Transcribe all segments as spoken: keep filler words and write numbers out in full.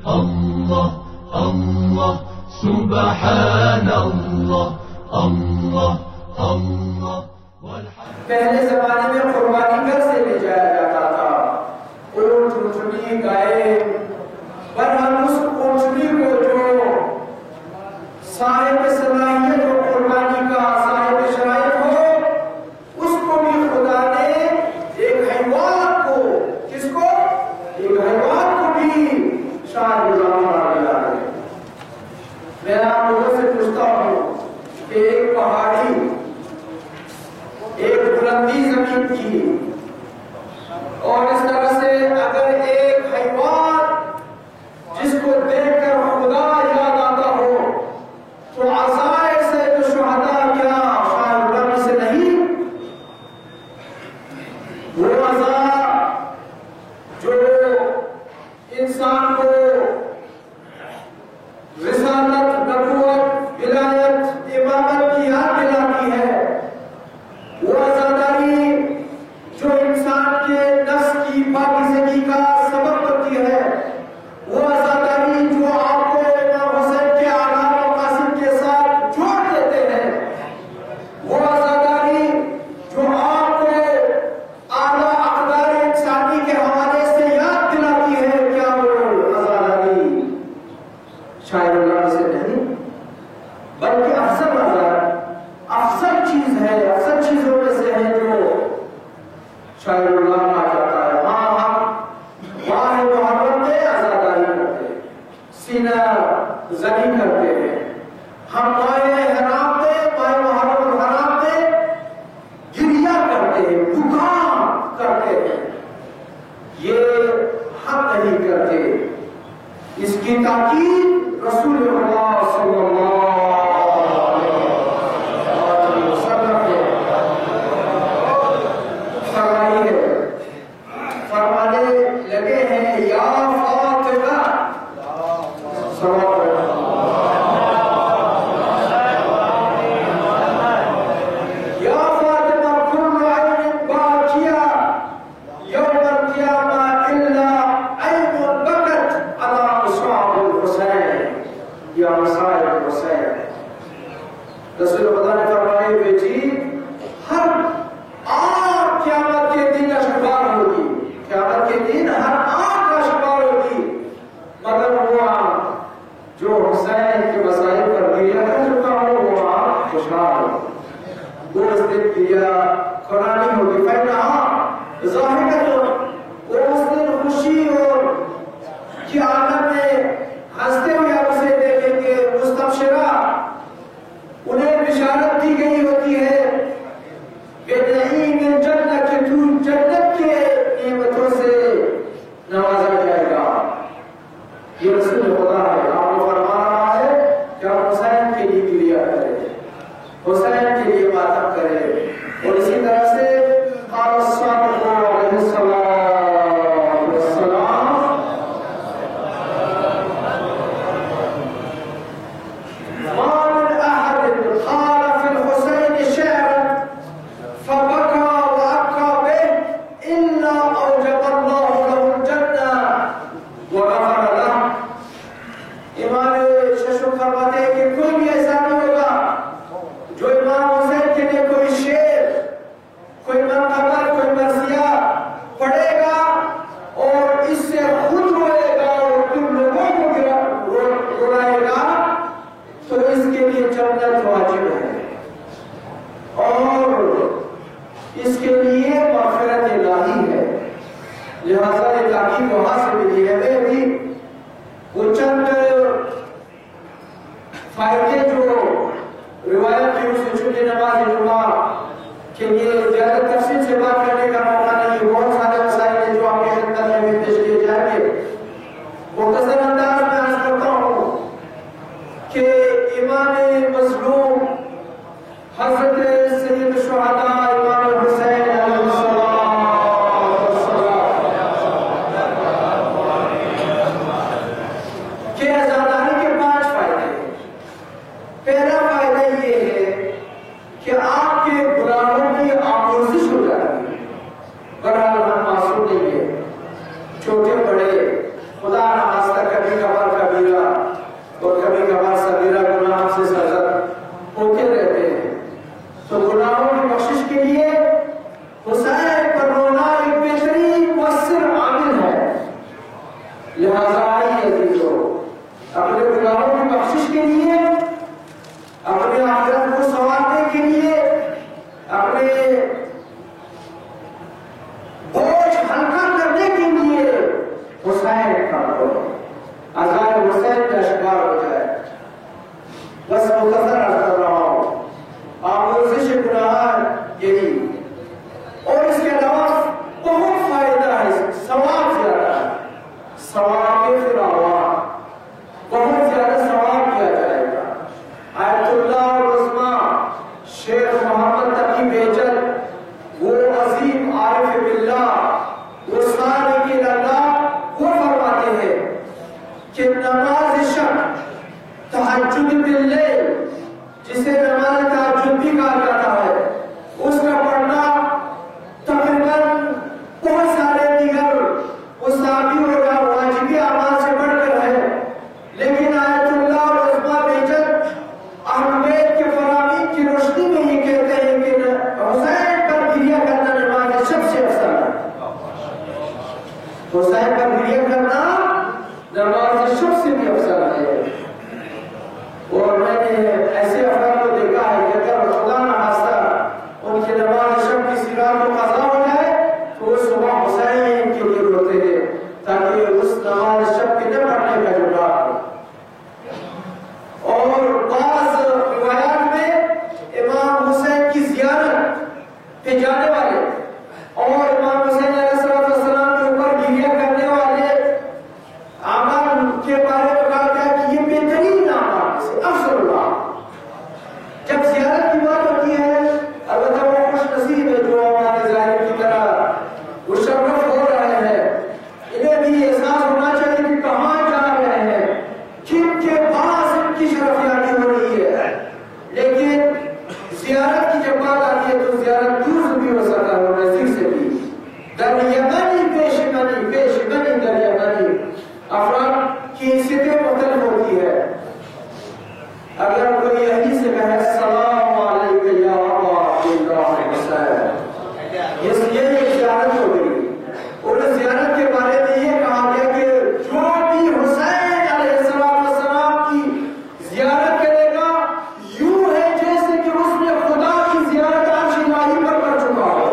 اللہ اللہ سبحان اللہ اللہ اللہ. پہلے زمانے میں قربانی گھر سے لے جایا جاتا تھا، اونٹ اونٹنی گائے، پر ہم اس اونٹنی کو جو صاحب صلاحیت و قربانی کا صاحب شرائط ہو، اس کو بھی خدا نے ایک حیوان کو، کس کو؟ ایک حیوان کو بھی شاہ غلام بنا دیا ہے. میں آپ لوگوں سے پوچھتا ہوں کہ ایک پہاڑی، ایک بلندی زمین کی، اور اس طرح سے اگر ایک حیوان جس کو دیکھ کر خدا یاد آتا ہو تو عزائر سے جو شہداء کیا شاہ غلامی سے نہیں؟ وہ عزا جو انسان کو رسالت، نبوت، ولایت، امامت کی یاد دلاتی ہے، وہ آزاداری جو انسان کے نفس کی پاکیزگی کا سبب بنتی ہے، وہ آزاداری جو آپ کو امام حسین کے اعلیٰ مقاصد کے ساتھ جوڑ دیتے ہیں، وہ آزاداری جو آپ کو اعلیٰ اقدار انسانی کے حوالے سے یاد دلاتی ہے، کیا وہ آزاداری شاید اللہ سے نہیں بلکہ افضل آزاد افضل چیز ہے، افضل چیزوں میں سے ہے جو شاید اللہ کہا جاتا ہے. ہاں ہم ماہ محرم میں آزاداری کرتے ہیں، سینہ زنی کرتے ہیں، ہم ماہ حرام میں، ماہ محرم الحرام میں گریہ کرتے ہیں، دکان کرتے ہیں. یہ ہم نہیں کرتے. اس کی تاکید رسول اللہ صلی اللہ علیہ وسلم نے فرمائی ہے. فرمانے لگے ہیں یا فاطمہ صلوات یا فاطمہ کل عین باکیہ یوم القیامہ الا عین بکت علی مصاب الحسین یا مصائب الحسین. رسول خدا نے فرمایا بیٹی ہر آنکھ قیامت کے دن اشکبار ہوگی، قیامت کے دن ہر آنکھ اشکبار ہوگی، مگر وہ آنکھ جو حسین کے مسائل پر گریہ کر چکا ہو وہ آنکھ خوشحال ہوگی. وہ اس دن گریہ قرآنی ہوگی. فإنہا ظاہرۃ، وہ اس دن خوشی اور کی عالم میں ہنستے ہوئے آپ اسے دیکھیں گے. مستبشرہ، انہیں بشارت دی گئی ہوتی ہے بنعیم جنت، کہ تو جنت کے نعمتوں سے نوازا جائے گا. یہ رسول خدا ہے. آپ کو فرما رہا ہے کہ آپ حسین کے لیے گریہ کریں، حسین کے لیے ماتم کریں. اور اسی طرح سے قال الصادق علیہ السلام والسلام ما من احد قال في الحسين شعرا فبكى وابكى به الا اوجب الله له الجنه وغفر له. امام ششم فرماتے ہیں کہ کوئی بھی ایسا نہیں ہوگا جو امام حسین کے لیے کوئی شعر، کوئی منقبر، کوئی مرثیہ پڑھے گا اور اس سے خود روئے گا اور تم لوگوں کو رلائے گا تو اس کے لیے جنت واجب ہے اور اس کے لیے مغفرت الہی ہے. لہذا یہ تاکید وہاں سے ملی ہے. میں بھی وہ چند فائدے جو روایت کی اسے چھٹی نماز جمعہ کے لیے زیادہ تفصیل سے بات کرنے کا موقع نہیں. بہت سارے مسائل ہیں جو آپ کی خدمت میں بھی پیش کیے جائیں گے. مختصر انداز میں عرض کرتا ہوں کہ امام مظلوم حضرت سید الشہداء امام حسین علیہ السلام کے آزاداری کے پانچ فائدے ہیں. پہلا فائدہ یہ ہے کہ آپ کے غلاموں کی آموزش ہو جاتی ہے. بہرحال ہم معصوم نہیں ہیں، چھوٹے بڑے خدا نخواستہ لہٰذا آئیے عزیزو، اپنے گناہوں کی بخشش کے لیے، اپنے آخرت کو سنوارنے کے لیے، اپنے بوجھ ہلکا کرنے کے لیے حسین کا پڑھو، عزائے حسین کا شکار ہو جائے۔ بس مختصر عرض کر رہا ہوں، آموزش گناہ یہی، اور اس کے علاوہ بہت فائدہ ہے، ثواب زیادہ ہے، ثواب فراوان، بہت زیادہ ثواب کیا جائے گا۔ آیت اللہ العظمیٰ شیخ محمد تقی بیجل، وہ عظیم عارف باللہ، وہ صالح اللہ، وہ فرماتے ہیں کہ نماز شب تہجد باللیل، جسے نماز تہجد بھی کہا جاتا ہے، اس کا پڑھنا تقریباً بہت سارے دیگر مستحبی اور واجبی اعمال سے بڑھ کر ہے، لیکن آیت اللہ العظمیٰ بیجل اہل بیت کے فرامین کی روشنی میں یہ کہتے ہیں کہ حسین پر گریہ کرنا نماز شب سے افضل ہے، حسین پر گریہ کرنا نماز شب سے بھی افضل ہے۔ اور میں نے ایسے افراد کو دیکھا ہے کہ اگر خدا نہ خواستہ ان کی نماز شب کی سیرات کو قضا ہو جائے تو وہ صبح حسین کے لیے روتے ہیں تاکہ اس نماز شب کے نہ پڑھنے کا جواب ہو۔ اور بعض روایات میں امام حسین کی زیارت پہ جانے والے اور امام حسین علیہ السلام کے اوپر گریہ کرنے والے عمل کے بارے میں کہا گیا کہ یہ بہترین عمل سے افضل اللہ۔ جب زیارت کی بات ہوتی ہے، البتہ وہ خوش نصیب ہے جو ہمارے ظاہر کی طرح مشرف ہو رہے ہیں، انہیں بھی احساس ہونا چاہیے کہ کہاں جا رہے ہیں، جن کے پاس ان کی شرفیابی ہو رہی ہے۔ لیکن زیارت کی جب بات آتی ہے تو زیارت دور سے بھی ہو سکتا ہے اور نزدیک سے بھی۔ در یمنی پیش منی پیش منی در یمنی، افراد کی حیثیتیں مختلف ہوتی ہے۔ اگر کوئی یہی سے کہے السلام علیکم یا ابا عبداللہ حسین، یہ ایک زیارت ہو گئی۔ اور اس زیارت کے بارے میں یہ کہا گیا کہ جو بھی حسین علیہ السلام کی زیارت کرے گا یوں ہے جیسے کہ اس نے خدا کی زیارت عرش الہی پر کر چکا ہو۔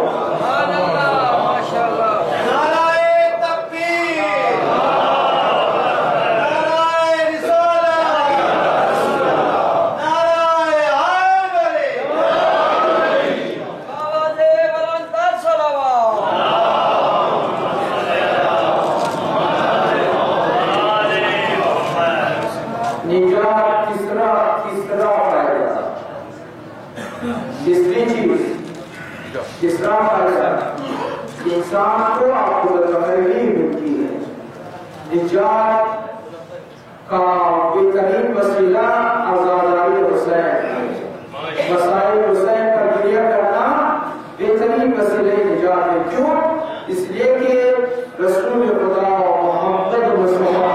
نجات کس طرح کس طرح پائے گا، تیسری چیز کس طرح پائے گا، انسان کو آپ کو بطخیری ملتی ہے۔ نجات کا بہترین وسیلہ عزاداری حسین، مسائل حسین پر گریہ کرنا بہترین وسیلہ نجات ہے۔ کیوں؟ اس لیے کہ رسول خدا محمد مصطفیٰ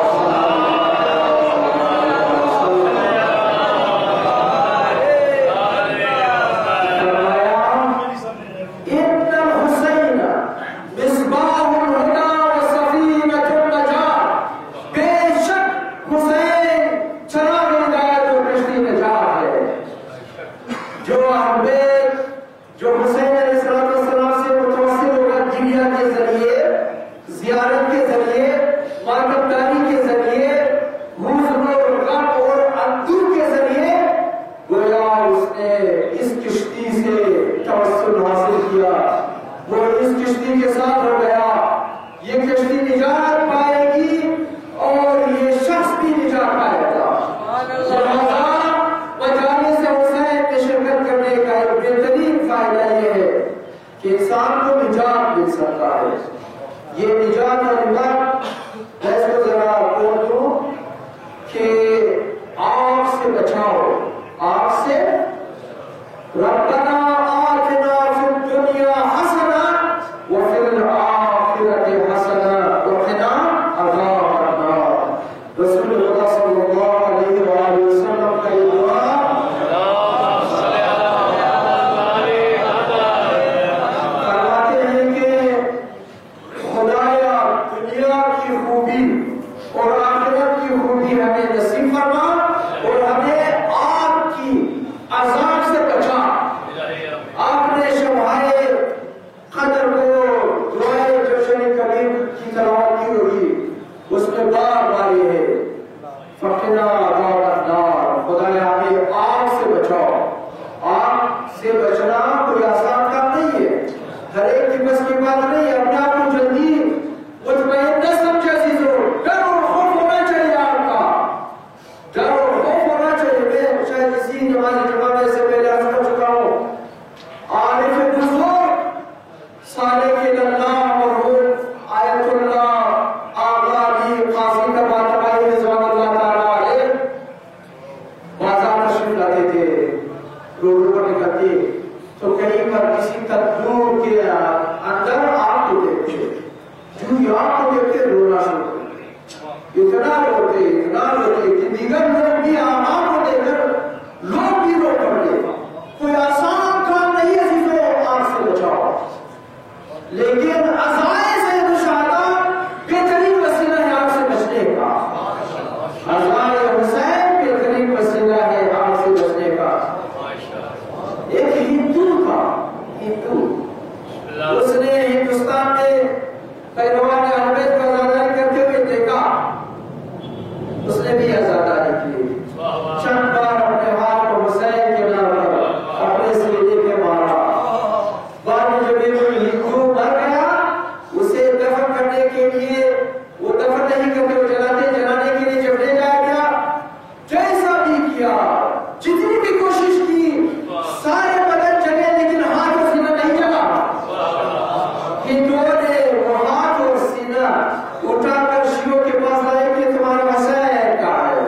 یہ نجات اور امداد میں اس کو ذرا بول دوں کہ آگ سے بچاؤ، آگ سے ربنا آتنا فی الدنیا حسنہ وفی الآخرۃ حسنہ وقنا عذاب النار۔ رسول اللہ صلی اللہ علیہ وآلہ وسلم کا یہ دعا فرماتے ہیں کہ خدایا دنیا کی خوبی روزی ہمیں نصیب فرما اور ہمیں آگ کی عذاب سے بچا. آپ نے شمعائے قدر کو دعائے جشن کبیر کی تلاوت کی ہوگی، اس میں بار بار یہ ہے فقنا عذاب النار، خدا نے ہمیں آگ سے بچاؤ. آگ سے بچنا کوئی آسان کام نہیں ہے، ہر ایک کی بس کی بات نہیں ہے. اپنے آپ کو جلدی مطمئن نہ سمجھے عزیزو، ڈر اور خوف ہونا چاہیے. آپ کا ڈر اور خوف ہونا چاہیے. میں شاید اسی نماز جمعہ سے پہلے عرض کر چکا ہوں، عارف بزرگ صالح اللہ مرحوم آیت اللہ آغا علی قاضی کا باتبائی رضوان اللہ تعالیٰ علیہ بازار تشریف لاتے تھے، روڈ پر نکلتے تو کہیں پر کسی تندور کے اندر آگ کو دیکھتے، جو ہی آگ کو دیکھتے رونا شروع، اتنا روتے اتنا روتے کہ دیگر لوگ بھی آگ کو دیکھ کر لوگ بھی رو پڑتے. کوئی آسان کام نہیں ہے عزیزو آگ سے بچاؤ، لیکن عزائے سے مشاہدہ بہترین وسیلہ ہے آگ سے بچنے کا. عزائے حسین بہترین وسیلہ ہے آگ سے بچنے کا. ایک ہندو تھا، ہندو، اس نے ہندوستان میں پیروان اہل بیت کا آزاداری کرتے ہوئے دیکھا، اس نے بھی آزاداری کی. چند بار اپنے ہاتھ کو حسین کے نام پر اپنے سینے پہ مارا. بعد میں جب یہ ہندو مر گیا، اسے دفن کرنے کے لیے وہ دفن نہیں کرتے، وہ جلاتے جلانے کے لیے جب لے جایا گیا، جیسا بھی کیا، جتنی بھی کوشش کی، سارے بدن جلے لیکن ہاتھ اور سینہ نہیں جلا. ہندوؤں نے وہ ہاتھ اور سینہ اٹھا کر شیعوں کے پاس لائے کہ تمہارا حسین کہاں ہے؟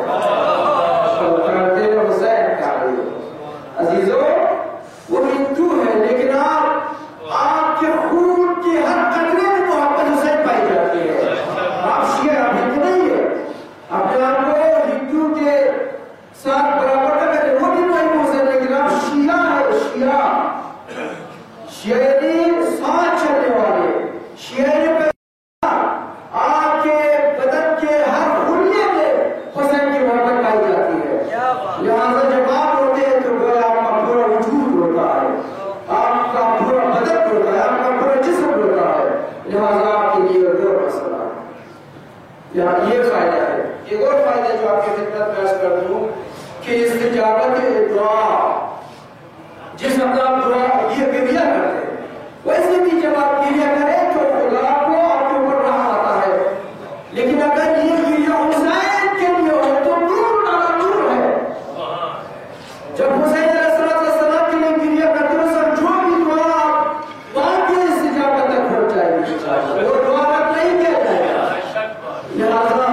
حسین کہاں ہے؟ عزیزو وہ ہندو ہے، لیکن آپ آپ کے خون کے ہر قطرے میں محبت حسین پائی جاتی ہے. آپ شیعہ، آپ ہندو نہیں ہے. اپنے آپ کو ہندو کے ساتھ برابر نہ کریں، وہ بھی نہیں حسین، لیکن آپ شیعہ ہے. شیعہ شیعہ یعنی ساتھ چلنے والے. شیعہ یعنی آپ کے بدن کے ہر خلیے میں حسین کی محبت پائی جاتی ہے. لہٰذا جب آپ روتے ہیں تو گویا آپ کا پورا وجود روتا ہے، آپ کا پورا بدن روتا ہے، آپ کا پورا جسم روتا ہے. لہٰذا آپ کے لیے اور مسئلہ یہاں یہ فائدہ ہے. ایک اور فائدہ جو آپ کی خدمت میں عرض کر دوں کہ استجابت دعا، جس وقت آپ دعا یہ گریہ کرتے ہیں، ویسے بھی جب آپ گریہ کریں تو خدا کو آپ کے اوپر رحم آتا ہے. لیکن اگر یہ گریہ حسین کے لیے ہو تو نور نارا نور ہے. جب حسین علیہ السلام کے لیے گریہ کرتے ہو، سب جو بھی دعا آپ مانگے استجابت تک پہنچ جائے گی، وہ دعا رد نہیں کیا جائے گا. لہٰذا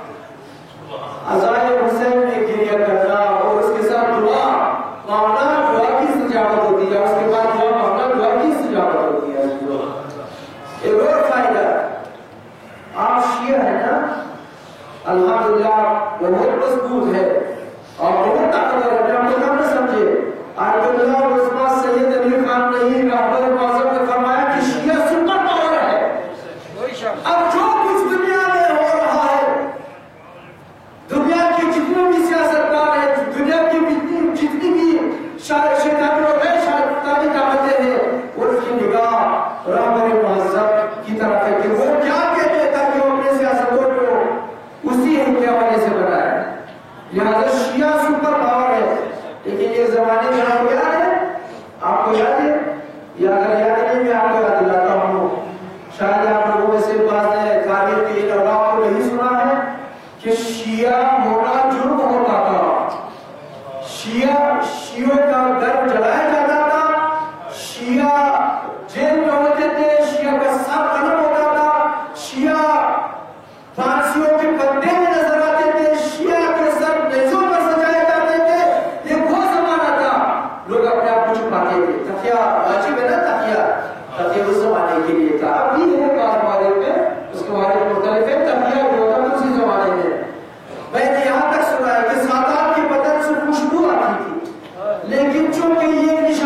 عزائے حسین میں گریہ کرنا اور اس کے ساتھ دعا مانگنا، دعا کی استجابت ہوتی ہے. اس کے بعد دعا مانگنا، دعا کی استجابت ہوتی ہے. ایک اور فائدہ، آپ شیعہ ہیں نا، الحمدللہ بہت مضبوط ہے اور بہت طاقتور ہے. ہم تو کم نہ سمجھے. آیت اللہ اور عثمان سید علی خان نہیں رحمت معظم نے فرمایا کہ شیعہ سپر پاور ہے. اب جو کچھ دنیا میں ہو رہا ہے، دنیا کی جتنی بھی سیاستدان ہیں، دنیا کی جتنی جتنی بھی شیطان اور غیر شیطانی طاقتیں ہیں، ان کی نگاہ رحمت معظم کی طرف ہے کہ وہ کیا کہتے ہیں تاکہ وہ اپنے سیاستوں کو اسی کے حوالے سے بنائے. لہٰذا شیعہ سپر پاور ہے. لیکن یہ زمانے میں آپ کو یاد ہے، آپ کو یاد ہے یا اگر یاد نہیں میں آپ کو یاد دلاتا ہوں. شاید آپ لوگوں میں سے بعض نے تاریخ کی ان اوقات کو نہیں سنا ہے کہ شیعہ ہونا جرم ہوتا تھا. شیعہ شیعوں کا گھر جلایا جاتا تھا، شیعہ جیل میں ہوتے تھے، شیعہ کا سر قلم ہوتا تھا، شیعہ پھانسیوں کے پتے میں نظر آتے تھے، شیعہ کے سر نیزوں پر سجائے جاتے تھے. یہ وہ زمانہ تھا، لوگ اپنے آپ کو چھپاتے تھے. تکیہ واجب ہے نا، تکیہ تکیہ اس زمانے کے لیے تھا. اب بھی ہے بعض ممالک میں، اس کے بارے میں مختلف ہے. تکیہ جو ہوتا تھا اسی زمانے میں. میں نے یہاں تک سنا ہے کہ سادات کے بدن سے خوشبو آتی تھی، لیکن چونکہ یہ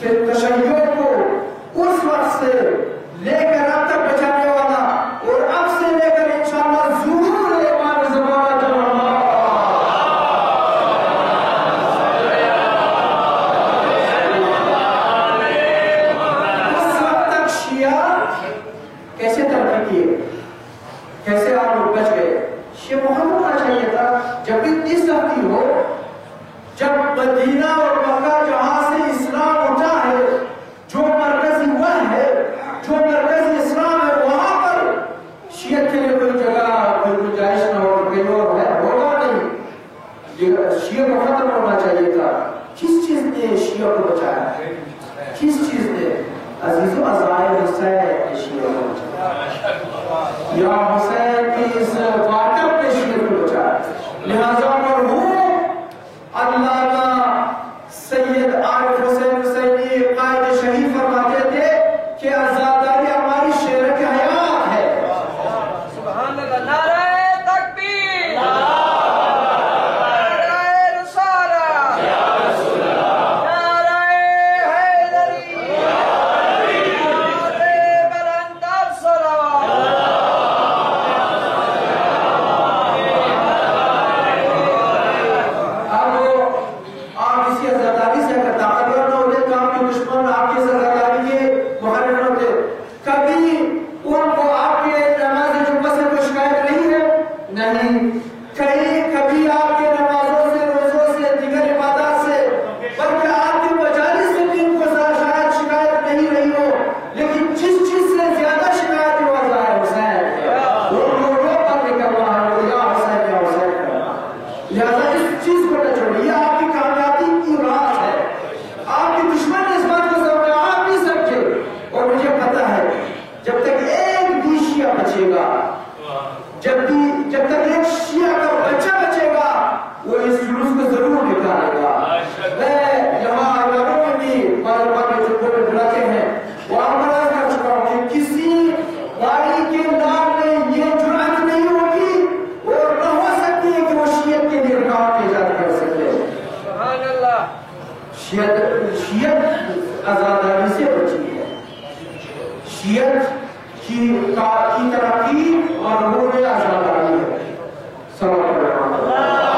تشیع کو اس وقت سے لے کر اب تک بچانے والا اور اب سے لے کر انشاءاللہ ضرور ایمان زمانہ جمع اس وقت تک شیعہ کیسے ترقی کیے، کیسے آپ لوگ بچ گئے؟ شیعہ محمد ہونا چاہیے تھا جب اتنی سختی ہو، جب مدینہ اور مکہ جہاں سے اسلام اٹھا ہے، جو مرکزی وہ ہے، جو مرکزی اسلام ہے، وہاں پر شیعت کے لیے کوئی جگہ کوئی گنجائش نہ ہو، کوئی اور ہے ہوگا نہیں، شیعہ کو ختم ہونا چاہیے تھا۔ کس چیز نے شیعہ کو بچایا؟ کس چیز نے؟ عزیزو عزائر حسین نے شیعہ کو بچایا، یا حسین کی اس واقعہ نے شیعہ کو بچایا۔ لہذا مرحوم علامہ سید عارف حسین حسینی قائد شہید فرماتے تھے کہ آزاداری ہماری شعر کی حیات ہے۔ سبحان اللہ، نعرہ تکبیر، نعرہ رسالہ، نعرہ حیدری، نعرہ بلندر صلوات۔ اب آپ اسی آزاداری سے اگر طاقتور نہ ہوتے تو آپ کے دشمن آپ کی آزاداری کے مخالف ہوتے۔ کبھی ان کو آپ کے نماز جمعہ سے کوئی شکایت نہیں ہے؟ نہیں۔ کہیں کبھی آپ کے نمازوں سے، روزوں سے، دیگر عبادات سے، بلکہ آپ کے مجالس سے بھی ان کو شاید شکایت نہیں رہی ہو، لیکن جس چیز سے زیادہ شکایت ہوا ظاہر حسین وہ لوگوں پر نکلنا ہے، یا حسین یا حسین کرنا۔ لہذا اس چیز کو نہ چھوڑیے، یہ آپ کی کامیابی کی راز ہے۔ آپ کے دشمن نے اس بات کو سمجھا، آپ نہیں سمجھے، اور مجھے پتا ہے جب تک ایک بھی شیعہ بچے گا، جب بھی جب تک ایک شیعہ کا بچہ بچے گا، وہ اس جلوس کو ضرور نکالے گا۔ میں یہاں عواموں میں بھی معلومات کے جنگوں میں بلاتے ہیں، وہاں منع کر چکا ہوں کہ کسی بھائی کے نام میں یہ جرأت نہیں ہوگی اور نہ ہو سکتی ہے کہ وہ شیعت کے لیے رکاوٹ ایجاد کر سکے۔ سبحان اللہ، شیعت شیعت آزاداری سے بچی ہے، شیعت کی کی ترقی اور نور آزاداری ہے۔ صلی اللہ علیہ وسلم۔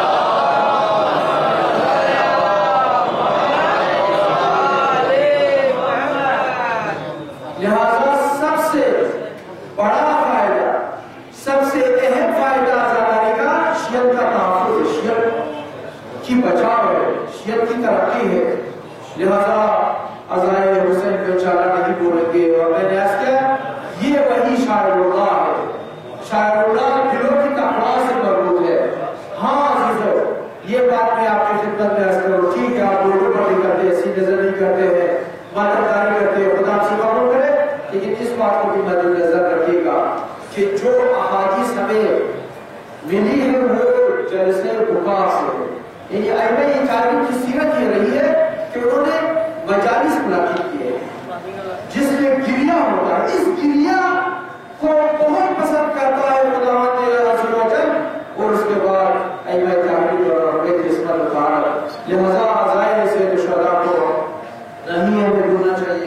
لہذا سب سے بڑا فائدہ، سب سے اہم فائدہ آزاداری کا شیعت کا تحفظ ہے، شیعت کی بچاؤ ہے، شیعت کی ترقی ہے۔ لہذا عزائر حسین کو چالا نہیں بولیں گے، اور میں نے عرض کیا یہ وہی شاعر اللہ ہے، شاعر اللہ دلوں کی تقوا سے مربوط ہے۔ ہاں عزیزو، یہ بات میں آپ کی خدمت میں عرض کروں، ٹھیک ہے آپ لوگوں پر بھی کرتے ہیں، ایسی نظر نہیں کرتے ہیں، ماترداری کرتے ہیں، خدا سے قبول کرے، لیکن اس بات کو بھی مد نظر رکھیے گا کہ جو احادیث ہمیں ملی ہے وہ جلسے بکا سے ہے۔ یعنی ائمہ کرام کی سیرت یہ رہی ہے کہ انہوں نے مجالس منعقد کیے جس میں گریہ ہوتا ہے، اس گریہ کو بہت پسند کرتا ہے خداوند عز و جل، اور اس کے بعد ائمہ کرام اور اپنے قسمت مبارک۔ لہذا عزائر سے شہداء کو نہیں ہمیں بھولنا چاہیے،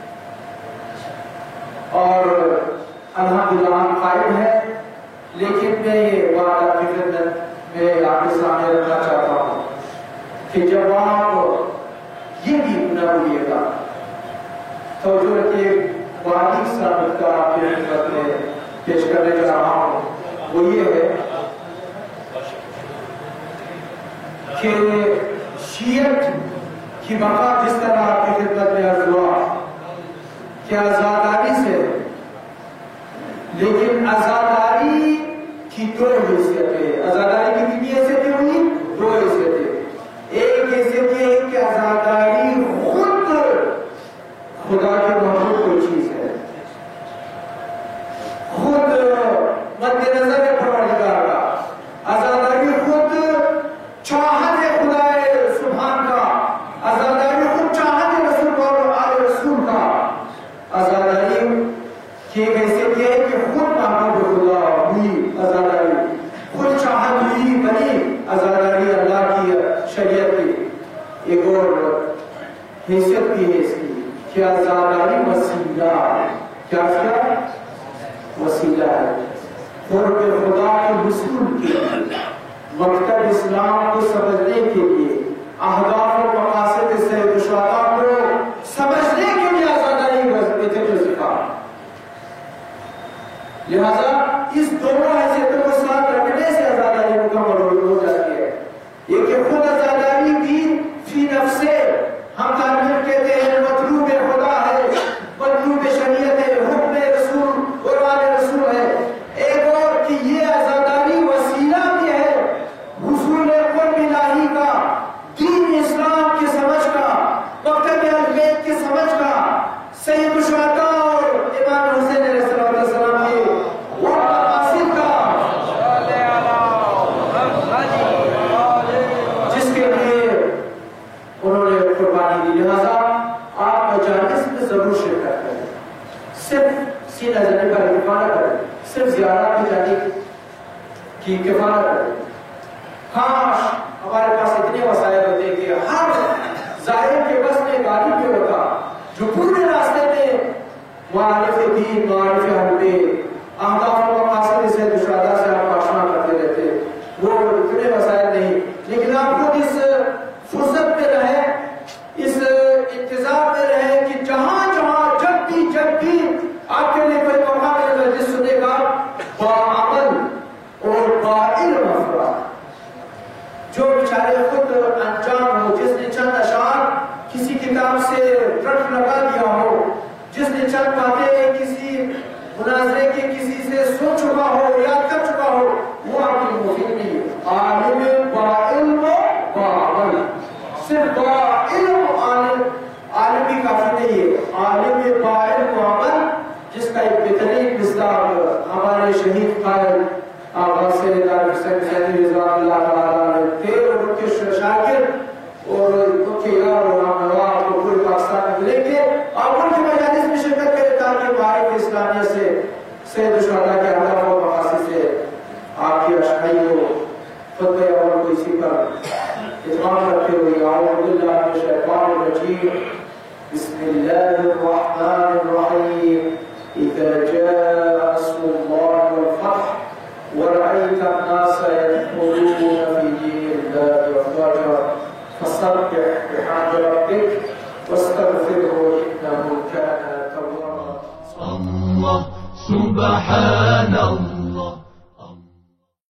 اور الحمدللہ ہم قائم ہے، لیکن میں یہ بات آپ کی خدمت میں آپ کے سامنے رکھنا چاہتا ہوں کہ جب آپ یہ بھی نہ بھولیے گا، توجہ رکھیے، واقعی ثابت کا آپ کی خدمت میں پیش کرنے جا رہا ہوں، وہ یہ ہے کہ شیعت کی بقا جس طرح آپ کی خدمت میں عرض ہوا کہ آزاداری سے، لیکن آزاداری کی دو حیثیتیں، آزاداری کی کتنی حیثیتیں ہوئی؟ دو حیثیتیں۔ ایک حیثیت یہ ہے کہ آزاداری خود خدا کے محبوب کوئی چیز ہے، خود مد نظر ہے پروردگار کا، آزاداری خود چاہت ہے خدا سبحان کا، آزاداری خود چاہت ہے رسول اور آل رسول کا، آزاداری کی ایک حیثیت یہ ہے کہ خود محبوب خدا ہوئی آزاداری، خود چاہت ہوئی بنی آزاداری اللہ کی شریعت کی۔ ایک اور حیثیت بھی ہے اس کی، کہ آزاداری وسیلہ کیا کیا وسیلہ ہے قرب خدا کے حصول کے لیے، مکتب اسلام کو سمجھنے کے لیے، اہداف و مقاصد سید الشہداء کو سمجھنے کے لیے آزاداری وظیفہ۔ لہذا اس دونوں حیثیتوں کو ساتھ رکھنے سے آزاداری مکمل ہو جاتی ہے۔ یہ کہ خود آزاداری بھی فی نفسے ہم تعمیر کہتے ہیں مطلوب خدا ہے، مطلوب شریعت ہے، حکم رسول قرآن رسول ہے۔ ایک اور کہ یہ آزاداری وسیلہ بھی ہے حصول قرب الہی کا، دین اسلام کی سمجھ کا، مکتب اہل بیت کی سمجھ کا، سید الشہداء اور امام حسین علیہ السلام کے وہ مقاصد کا، جس کے لیے انہوں نے قربانی دی۔ لہذا آپ مجالس میں ضرور شرکت کریں، صرف سینہ جانے کا کفایت کریں، صرف زیارت میں جانے کی کفایت کریں۔ کاش ہمارے پاس اتنے وسائل ہوتے کہ ہر زائر کے بس میں گاڑی پہ ہوتا جو پورے راستے میں معارف دین، معارف اہل بیت، اہداف و مقاصد سید الشہداء سے آپ آشنا کرتے رہتے۔ وہ اتنے وسائل نہیں، لیکن آپ خود اس فرصت میں رہے، اس انتظار میں رہے کہ جہاں جہاں جب بھی جب بھی آپ کے لیے کوئی موقع ملے مجلس سننے کا، باعمل اور باعلم افراد جو بیچارے خود انجام ہو، جس نے چند اشعار کسی کتاب سے رٹ لگا دیا ہو، جس نے چند باتیں کسی مناظرے کے کسی سے سن چکا ہو، یاد کر چکا ہو، وہ آپ کی مفید نہیں ہے۔ عالم باعلم و باعمل، صرف باعلم عالم عالم بھی کافی نہیں ہے، عالم باعلم و عمل، جس کا ایک بہترین مصداق ہمارے شہید قائد آغا سیدار حسین زینی رضوان اللہ تعالیٰ تھے، اور ان کے شاگرد اور ان کے یار اور ہمراہ کو پورے پاکستان میں ملیں گے۔ آپ ان کی مجالس میں شرکت کریں تاکہ معارف اسلامیہ سے، سید الشہداء کے اہداف و مقاصد سے آپ کی اشعاری ہو، خطبہ اول کو اسی پر اتمام رکھتے ہوئے اعوذ باللہ من الشیطان الرجیم، بسم اللہ الرحمن الرحیم، اذا جاء نصر اللہ والفتح ورأيت الناس يدخلون في دين الله أفواجا فسبح بحمد ربك واستغفره إنه كان توابا۔ الله سبحان الله